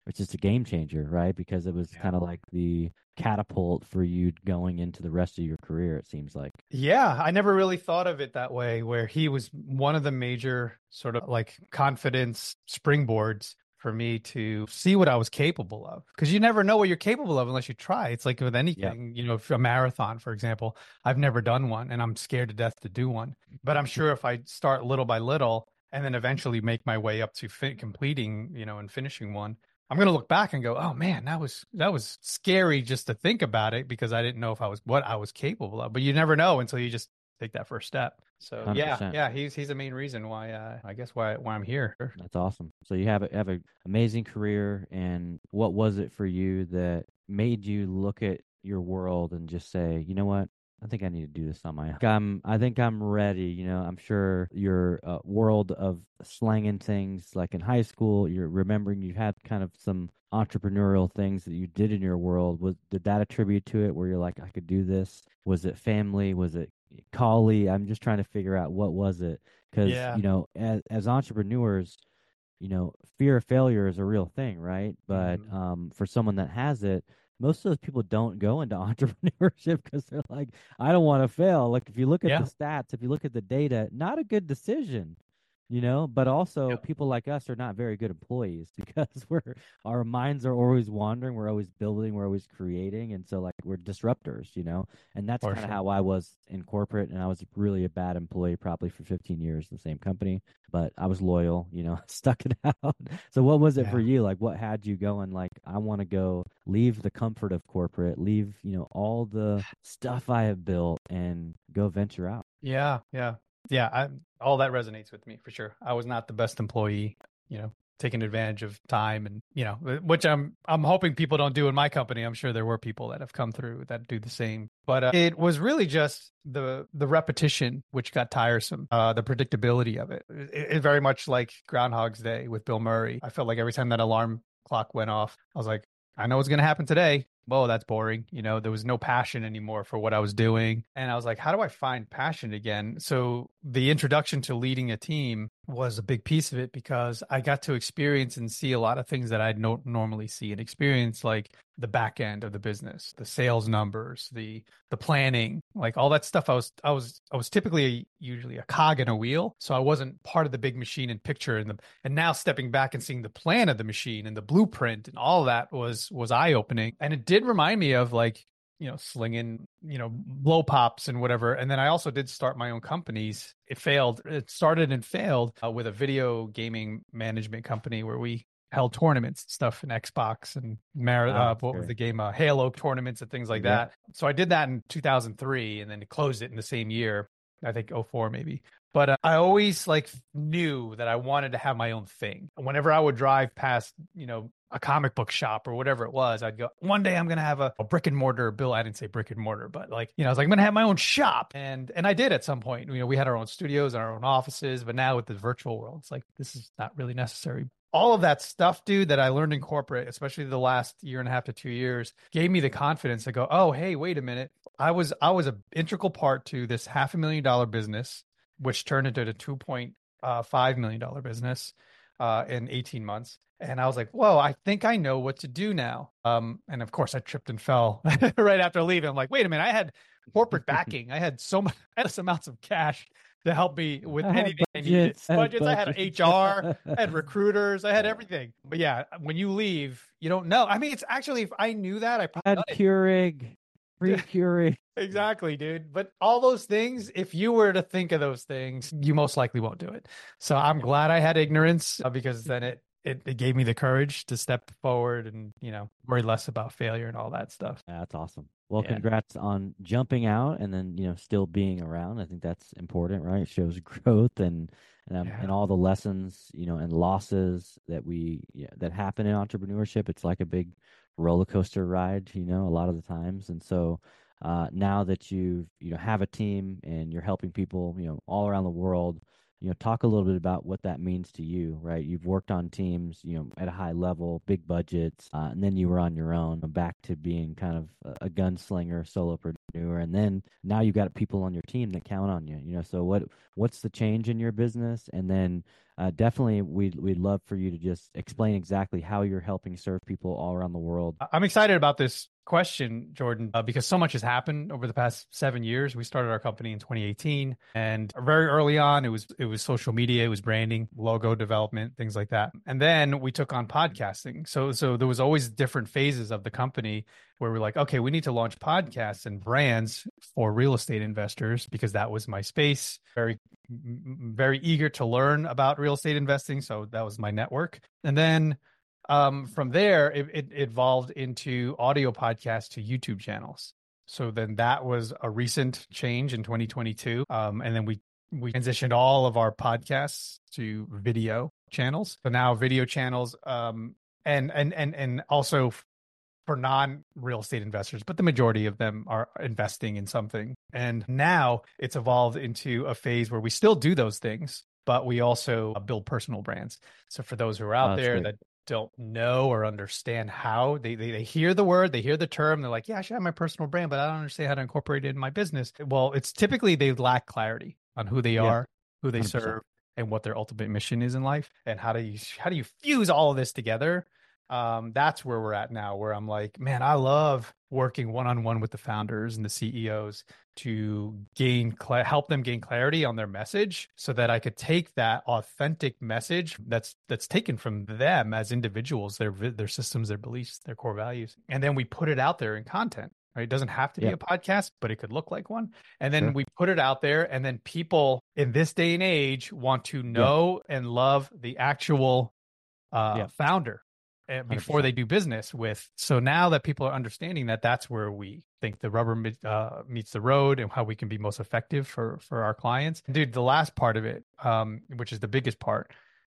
Speaker 1: it's just a game changer, right? Because it was
Speaker 2: Yeah.
Speaker 1: kind of like the catapult for you going into the rest of your career, it seems like.
Speaker 2: Yeah, I never really thought of it that way, where he was one of the major sort of like confidence springboards for me to see what I was capable of. Because you never know what you're capable of unless you try. It's like with
Speaker 1: Yeah.
Speaker 2: anything, you know, if a marathon, for example, I've never done one and I'm scared to death to do one. But I'm sure if I start little by little and then eventually make my way up to fi completing, you know, and finishing one, I'm gonna look back and go, oh man, that was that was scary just to think about it because I didn't know if I was what I was capable of. But you never know until you just take that first step. So yeah,
Speaker 1: one hundred percent.
Speaker 2: yeah, he's he's the main reason why uh, I guess why why I'm here.
Speaker 1: That's awesome. So you have a have an amazing career, and what was it for you that made you look at your world and just say, you know what? I think I need to do this on my own. I'm, I think I'm ready. You know, I'm sure your uh, world of slanging things like in high school, you're remembering you had kind of some entrepreneurial things that you did in your world. Was did that attribute to it where you're like, I could do this? Was it family? Was it colleague? I'm just trying to figure out what was it because
Speaker 2: Yeah.
Speaker 1: you know, as as entrepreneurs, you know, fear of failure is a real thing, right? But
Speaker 2: Mhm.
Speaker 1: um, for someone that has it, most of those people don't go into entrepreneurship because they're like, I don't want to fail. Like, if you look at the
Speaker 2: Yeah.
Speaker 1: stats, if you look at the data, not a good decision, you know, but also
Speaker 2: Yep.
Speaker 1: people like us are not very good employees because we're, our minds are always wandering. We're always building, we're always creating. And so, like, we're disruptors, you know, and that's
Speaker 2: For
Speaker 1: kind of
Speaker 2: sure.
Speaker 1: how I was in corporate. And I was really a bad employee probably for fifteen years in the same company, but I was loyal, you know, stuck it out. So what was it for
Speaker 2: Yeah.
Speaker 1: you? Like what had you going like I want to go leave the comfort of corporate, leave, you know, all the stuff I have built and go venture out.
Speaker 2: Yeah. Yeah. Yeah. I, all that resonates with me for sure. I was not the best employee, you know, taking advantage of time and, you know, which I'm, I'm hoping people don't do in my company. I'm sure there were people that have come through that do the same, but uh, it was really just the, the repetition, which got tiresome, uh, the predictability of it. It, it very much like Groundhog's Day with Bill Murray. I felt like every time that alarm clock went off, I was like, I know what's going to happen today. Whoa, that's boring. You know, there was no passion anymore for what I was doing. And I was like, how do I find passion again? So the introduction to leading a team was a big piece of it because I got to experience and see a lot of things that I don't normally see and experience, like the back end of the business, the sales numbers, the the planning, like all that stuff. I was I was I was typically a, usually a cog in a wheel, so I wasn't part of the big machine and picture. And the and now stepping back and seeing the plan of the machine and the blueprint and all that was was eye opening. And it did remind me of like you know slinging you know blow pops and whatever. And then I also did start my own companies. It failed. It started and failed uh, with a video gaming management company where we held tournaments, stuff in Xbox and Mar-
Speaker 1: Wow,
Speaker 2: uh,
Speaker 1: that's
Speaker 2: what was
Speaker 1: great.
Speaker 2: the game? Uh, Halo tournaments and things like
Speaker 1: Yeah.
Speaker 2: that. So I did that in two thousand three and then it closed it in the same year. I think oh four maybe. But uh, I always like knew that I wanted to have my own thing. Whenever I would drive past, you know, a comic book shop or whatever it was, I'd go, one day I'm going to have a, a brick and mortar bill. I didn't say brick and mortar, but like, you know, I was like, I'm going to have my own shop. And, and I did at some point, you know, we had our own studios and our own offices, but now with the virtual world, it's like, this is not really necessary. All of that stuff, dude, that I learned in corporate, especially the last year and a half to two years, gave me the confidence to go, oh, hey, wait a minute. I was, I was an integral part to this half a million dollar business, which turned into a two point five million dollar business uh, in eighteen months. And I was like, whoa, I think I know what to do now. Um, and of course, I tripped and fell right after leaving. I'm like, wait a minute, I had corporate backing. I had so much endless amounts of cash to help me with
Speaker 1: I had
Speaker 2: anything I needed.
Speaker 1: budgets, I had
Speaker 2: Budgets, I had
Speaker 1: budgets.
Speaker 2: H R, I had recruiters, I had everything. But yeah, when you leave, you don't know. I mean, it's actually, if I knew that, I
Speaker 1: I
Speaker 2: probably
Speaker 1: had Keurig, free
Speaker 2: done it.
Speaker 1: Keurig.
Speaker 2: Exactly, dude. But all those things, if you were to think of those things, you most likely won't do it. So I'm glad I had ignorance uh, because then it, it it gave me the courage to step forward and, you know, worry less about failure and all that stuff.
Speaker 1: That's awesome. Well,
Speaker 2: Yeah.
Speaker 1: congrats on jumping out and then, you know, still being around. I think that's important, right? It shows growth and and, um,
Speaker 2: Yeah.
Speaker 1: and all the lessons, you know, and losses that we yeah, that happen in entrepreneurship. It's like a big roller coaster ride, you know, a lot of the times. And so uh, now that you've, you know, have a team and you're helping people, you know, all around the world, you know, talk a little bit about what that means to you, right? You've worked on teams, you know, at a high level, big budgets, uh, and then you were on your own, back to being kind of a, a gunslinger, solopreneur, and then now you've got people on your team that count on you. You know, so what what's the change in your business? And then uh, definitely, we'd we'd love for you to just explain exactly how you're helping serve people all around the world.
Speaker 2: I'm excited about this question, Jordan, uh, because so much has happened over the past seven years. We started our company in twenty eighteen, and very early on, it was it was social media, it was branding, logo development, things like that. And then we took on podcasting. So so there was always different phases of the company where we're like, okay, we need to launch podcasts and brands for real estate investors, because that was my space. Very very eager to learn about real estate investing, so that was my network. And then Um, from there, it, it evolved into audio podcasts to YouTube channels. So then that was a recent change in twenty twenty-two. Um, and then we we transitioned all of our podcasts to video channels. So now video channels, um, and and and and also for non-real estate investors, but the majority of them are investing in something. And now it's evolved into a phase where we still do those things, but we also build personal brands. So for those who are out
Speaker 1: Oh,
Speaker 2: there
Speaker 1: great.
Speaker 2: that don't know or understand how, they, they they hear the word, they hear the term, they're like, yeah, I should have my personal brand, but I don't understand how to incorporate it in my business. Well, it's typically they lack clarity on who they
Speaker 1: Yeah,
Speaker 2: are, who they
Speaker 1: one hundred percent.
Speaker 2: serve, and what their ultimate mission is in life, and how do you how do you fuse all of this together. Um, that's where we're at now, where I'm like, man, I love working one-on-one with the founders and the C E Os to gain, cl- help them gain clarity on their message, so that I could take that authentic message that's that's taken from them as individuals, their their systems, their beliefs, their core values, and then we put it out there in content. Right? It doesn't have to be
Speaker 1: Yeah,
Speaker 2: a podcast, but it could look like one. And then
Speaker 1: sure.
Speaker 2: we put it out there, and then people in this day and age want to
Speaker 1: Yeah,
Speaker 2: know and love the actual uh,
Speaker 1: yeah,
Speaker 2: founder uh, before they
Speaker 1: one hundred percent.
Speaker 2: do business with. So now that people are understanding that, that's where we think the rubber meet, uh, meets the road, and how we can be most effective for for our clients. Dude, the last part of it, um, which is the biggest part,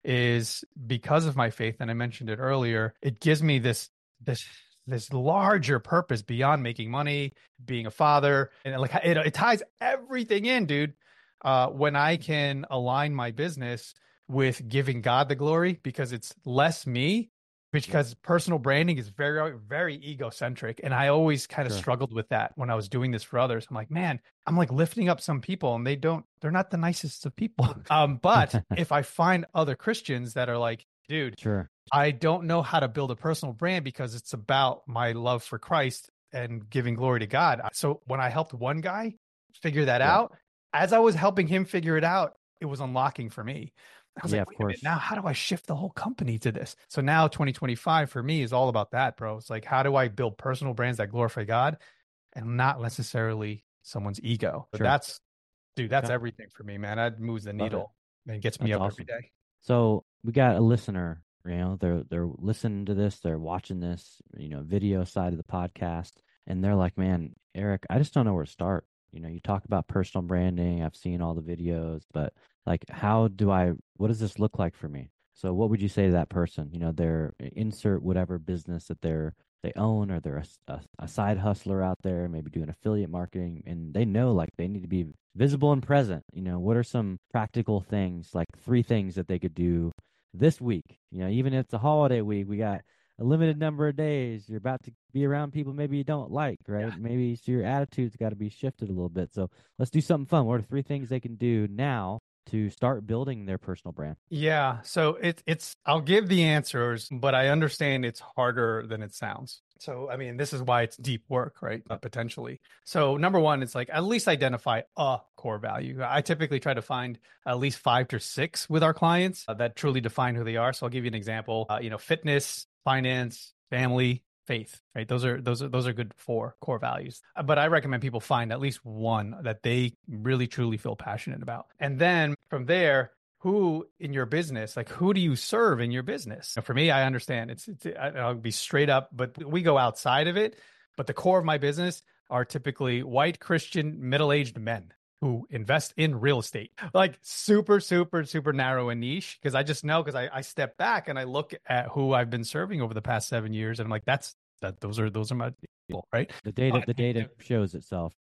Speaker 2: is because of my faith, and I mentioned it earlier, it gives me this this this larger purpose beyond making money, being a father, and like it, it ties everything in, dude. Uh, when I can align my business with giving God the glory, because it's less me, because personal branding is very, very egocentric. And I always kind of
Speaker 1: Sure.
Speaker 2: struggled with that when I was doing this for others. I'm like, man, I'm like lifting up some people, and they don't, they're not the nicest of people. Um, but if I find other Christians that are like, dude,
Speaker 1: Sure.
Speaker 2: I don't know how to build a personal brand because it's about my love for Christ and giving glory to God. So when I helped one guy figure that
Speaker 1: Yeah.
Speaker 2: out, as I was helping him figure it out, it was unlocking for me. I was
Speaker 1: Yeah,
Speaker 2: like,
Speaker 1: of
Speaker 2: wait a minute,
Speaker 1: course.
Speaker 2: now how do I shift the whole company to this? So now twenty twenty-five for me is all about that, bro. It's like, how do I build personal brands that glorify God and not necessarily someone's ego? But
Speaker 1: Sure.
Speaker 2: that's, dude, that's
Speaker 1: Okay.
Speaker 2: everything for me, man. That moves the
Speaker 1: Love it.
Speaker 2: needle and gets me
Speaker 1: That's
Speaker 2: up every
Speaker 1: awesome.
Speaker 2: day.
Speaker 1: So we got a listener, you know, they're they're listening to this, they're watching this, you know, video side of the podcast, and they're like, man, Eric, I just don't know where to start. You know, you talk about personal branding, I've seen all the videos, but like, how do I, what does this look like for me? So what would you say to that person? You know, they're insert whatever business that they're they own, or they're a, a, a side hustler out there, maybe doing affiliate marketing, and they know like they need to be visible and present. You know, what are some practical things, like three things that they could do this week? You know, even if it's a holiday week, we got a limited number of days. You're about to be around people maybe you don't like, right?
Speaker 2: Yeah.
Speaker 1: Maybe so your attitude's got to be shifted a little bit. So let's do something fun. What are three things they can do now to start building their personal brand?
Speaker 2: Yeah. So it, it's, I'll give the answers, but I understand it's harder than it sounds. So, I mean, this is why it's deep work, right? Uh, potentially. So, number one, it's like at least identify a core value. I typically try to find at least five to six with our clients uh, that truly define who they are. So, I'll give you an example. Uh, you know, fitness, finance, family, faith, right? Those are those are those are good four core values. Uh, But I recommend people find at least one that they really truly feel passionate about. And then from there, who in your business, like who do you serve in your business? For me, I understand it's, it's I'll be straight up, but we go outside of it. But the core of my business are typically white Christian middle-aged men who invest in real estate, like super, super, super narrow and niche. Because I just know, because I, I step back and I look at who I've been serving over the past seven years, and I'm like, that's that. Those are those are my people, right?
Speaker 1: The data,
Speaker 2: But
Speaker 1: the data shows itself.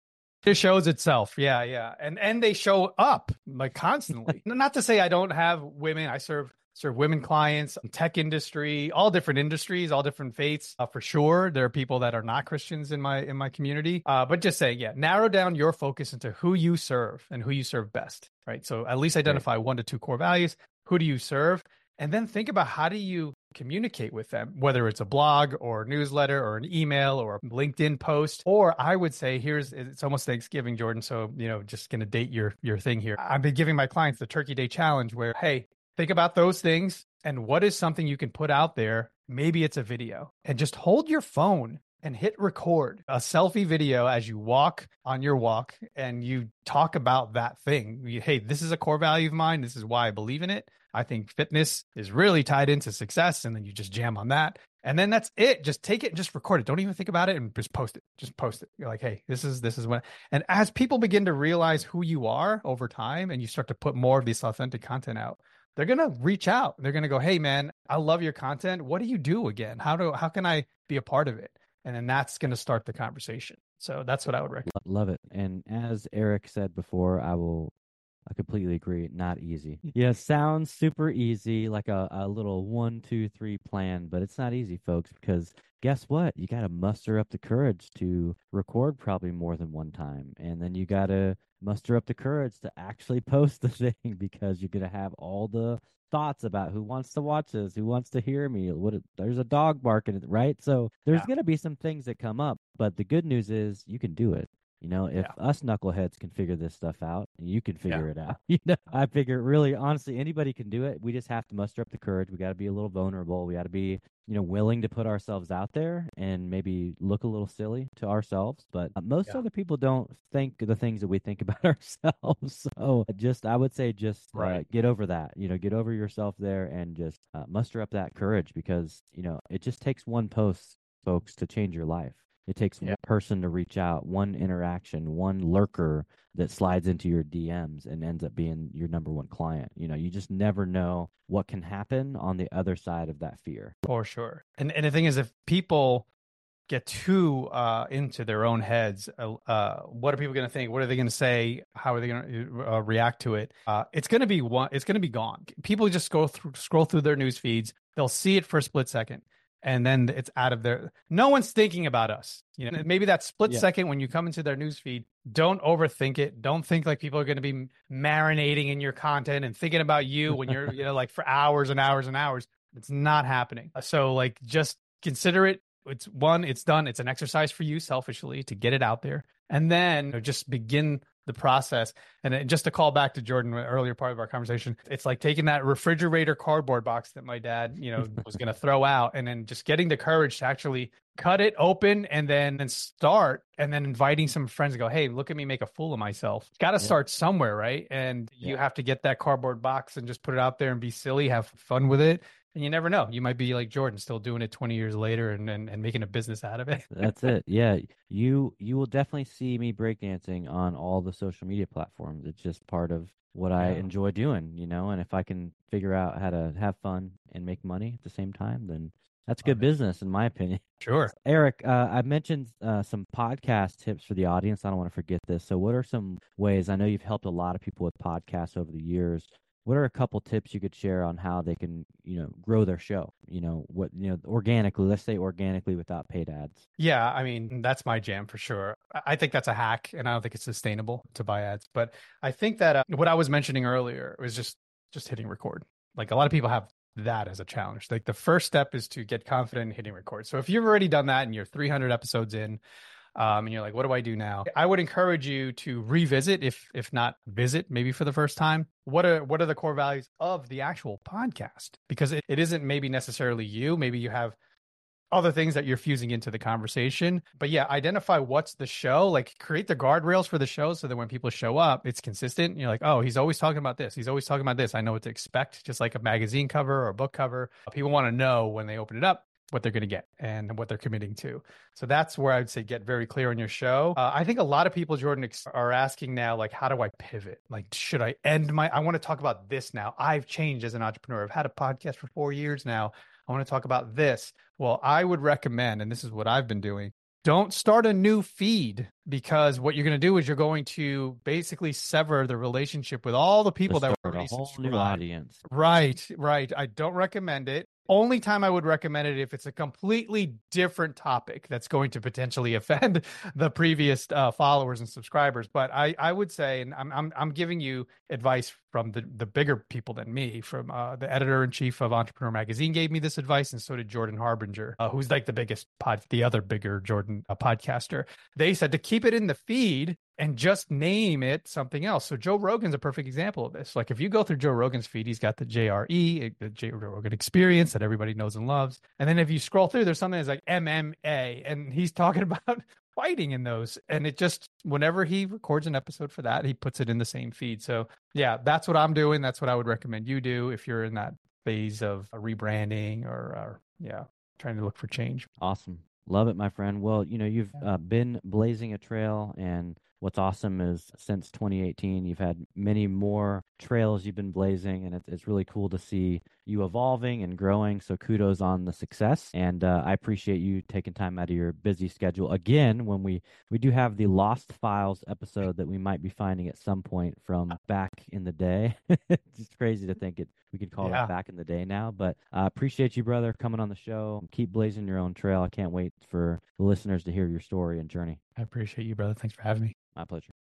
Speaker 2: It shows itself. Yeah, yeah. And and they show up like constantly. Not to say I don't have women. I serve serve women clients, tech industry, all different industries, all different faiths. Uh, for sure, there are people that are not Christians in my in my community. Uh, but just saying, yeah, narrow down your focus into who you serve and who you serve best, right? So at least identify right. one to two core values. Who do you serve? And then think about how do you communicate with them, whether it's a blog or a newsletter or an email or a LinkedIn post. Or I would say, here's, it's almost Thanksgiving, Jordan. So, you know, just going to date your, your thing here. I've been giving my clients the Turkey Day Challenge where, hey, think about those things and what is something you can put out there. Maybe it's a video and just hold your phone and hit record a selfie video as you walk on your walk and you talk about that thing. You, hey, this is a core value of mine. This is why I believe in it. I think fitness is really tied into success. And then you just jam on that. And then that's it. Just take it and just record it. Don't even think about it and just post it. Just post it. You're like, hey, this is, this is what, and as people begin to realize who you are over time and you start to put more of this authentic content out, they're going to reach out. They're going to go, hey man, I love your content. What do you do again? How do, how can I be a part of it? And then that's going to start the conversation. So that's what I would recommend.
Speaker 1: Love it. And as Eric said before, I will I completely agree. Not easy. Yeah, sounds super easy, like a, a little one, two, three plan, but it's not easy, folks, because guess what? You got to muster up the courage to record probably more than one time. And then you got to muster up the courage to actually post the thing because you're going to have all the thoughts about who wants to watch this, who wants to hear me. What there's a dog barking, right? So there's yeah. going to be some things that come up, but the good news is you can do it. You know, if yeah. us knuckleheads can figure this stuff out, you can figure yeah. it out. You know, I figure really, honestly, anybody can do it. We just have to muster up the courage. We got to be a little vulnerable. We got to be, you know, willing to put ourselves out there and maybe look a little silly to ourselves. But uh, most yeah. other people don't think the things that we think about ourselves. So just, I would say, just right. uh, get over that. You know, get over yourself there and just uh, muster up that courage because, you know, it just takes one post, folks, to change your life. It takes yeah. one person to reach out, one interaction, one lurker that slides into your D Ms and ends up being your number one client. You know, you just never know what can happen on the other side of that fear.
Speaker 2: For sure. And and the thing is, if people get too uh, into their own heads, uh, what are people going to think? What are they going to say? How are they going to uh, react to it? Uh, it's going to be one. It's going to be gone. People just go through, scroll through their news feeds. They'll see it for a split second. And then it's out of there. No one's thinking about us. You know, maybe that split yeah. second when you come into their newsfeed, don't overthink it. Don't think like people are going to be marinating in your content and thinking about you when you're, you know, like for hours and hours and hours. It's not happening. So like, just consider it. It's one, it's done. It's an exercise for you selfishly to get it out there. And then you know, just begin the process. And just to call back to Jordan, earlier part of our conversation, it's like taking that refrigerator cardboard box that my dad, you know, was going to throw out and then just getting the courage to actually cut it open and then and start and then inviting some friends to go, hey, look at me make a fool of myself. Got to yeah. start somewhere, right? And yeah. you have to get that cardboard box and just put it out there and be silly, have fun with it. And you never know. You might be like Jordan, still doing it twenty years later and, and, and making a business out of it.
Speaker 1: That's it. Yeah. You you will definitely see me breakdancing on all the social media platforms. It's just part of what yeah. I enjoy doing, you know, and if I can figure out how to have fun and make money at the same time, then that's good business, in my opinion.
Speaker 2: Sure.
Speaker 1: Eric, uh, I mentioned uh, some podcast tips for the audience. I don't want to forget this. So what are some ways, I know you've helped a lot of people with podcasts over the years. What are a couple tips you could share on how they can, you know, grow their show? You know, what, you know, organically, let's say organically without paid ads.
Speaker 2: Yeah. I mean, that's my jam for sure. I think that's a hack and I don't think it's sustainable to buy ads, but I think that uh, what I was mentioning earlier was just, just hitting record. Like a lot of people have that as a challenge. Like the first step is to get confident in hitting record. So if you've already done that and you're three hundred episodes in, Um, and you're like, what do I do now? I would encourage you to revisit, if if not visit, maybe for the first time. What are what are the core values of the actual podcast? Because it, it isn't maybe necessarily you. Maybe you have other things that you're fusing into the conversation. But yeah, identify what's the show, like create the guardrails for the show so that when people show up, it's consistent. You're like, oh, he's always talking about this. He's always talking about this. I know what to expect, just like a magazine cover or a book cover. People want to know when they open it up what they're going to get and what they're committing to. So that's where I would say get very clear on your show. Uh, I think a lot of people, Jordan, are asking now, like, how do I pivot? Like, should I end my, I want to talk about this now. I've changed as an entrepreneur. I've had a podcast for four years now. I want to talk about this. Well, I would recommend, and this is what I've been doing, don't start a new feed, because what you're going to do is you're going to basically sever the relationship with all the people
Speaker 1: To
Speaker 2: that were
Speaker 1: start a
Speaker 2: already
Speaker 1: whole new
Speaker 2: subscribed.
Speaker 1: audience.
Speaker 2: Right, right. I don't recommend it. Only time I would recommend it if it's a completely different topic that's going to potentially offend the previous uh, followers and subscribers. But I, I would say, and I'm, I'm, I'm giving you advice from the, the bigger people than me. From uh, the editor in chief of Entrepreneur Magazine gave me this advice, and so did Jordan Harbinger, uh, who's like the biggest pod, the other bigger Jordan uh, podcaster. They said to keep it in the feed and just name it something else. So Joe Rogan's a perfect example of this. Like if you go through Joe Rogan's feed, he's got the J R E, the Joe Rogan Experience that everybody knows and loves. And then if you scroll through, there's something that's like M M A, and he's talking about fighting in those. And it just, whenever he records an episode for that, he puts it in the same feed. So yeah, that's what I'm doing. That's what I would recommend you do if you're in that phase of rebranding or, or yeah, trying to look for change.
Speaker 1: Awesome. Love it, my friend. Well, you know, you've uh, been blazing a trail, and what's awesome is since twenty eighteen, you've had many more trails you've been blazing, and it's, it's really cool to see you evolving and growing. So kudos on the success. And uh, I appreciate you taking time out of your busy schedule. Again, when we, we do have the Lost Files episode that we might be finding at some point from back in the day. It's just crazy to think it we could call
Speaker 2: Yeah.
Speaker 1: that back in the day now. But I uh, appreciate you, brother, coming on the show. Keep blazing your own trail. I can't wait for the listeners to hear your story and journey.
Speaker 2: I appreciate you, brother. Thanks for having me.
Speaker 1: My pleasure.